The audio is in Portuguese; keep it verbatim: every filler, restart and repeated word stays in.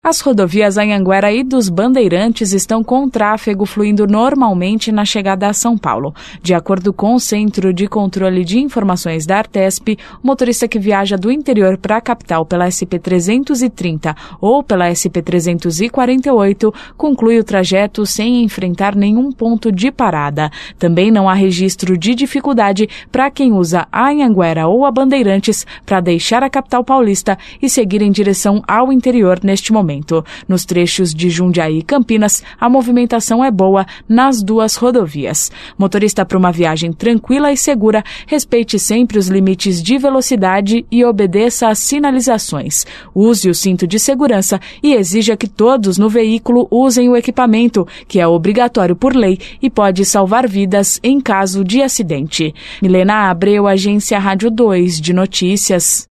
As rodovias Anhanguera e dos Bandeirantes estão com tráfego fluindo normalmente na chegada a São Paulo. De acordo com o Centro de Controle de Informações da Artesp, o motorista que viaja do interior para a capital pela S P trezentos e trinta ou pela S P trezentos e quarenta e oito conclui o trajeto sem enfrentar nenhum ponto de parada. Também não há registro de dificuldade para quem usa a Anhanguera ou a Bandeirantes para deixar a capital paulista e seguir em direção ao interior neste momento. Nos trechos de Jundiaí e Campinas, a movimentação é boa nas duas rodovias. Motorista, para uma viagem tranquila e segura, respeite sempre os limites de velocidade e obedeça às sinalizações. Use o cinto de segurança e exija que todos no veículo usem o equipamento, que é obrigatório por lei e pode salvar vidas em caso de acidente. Milena Abreu, Agência Rádio dois de Notícias.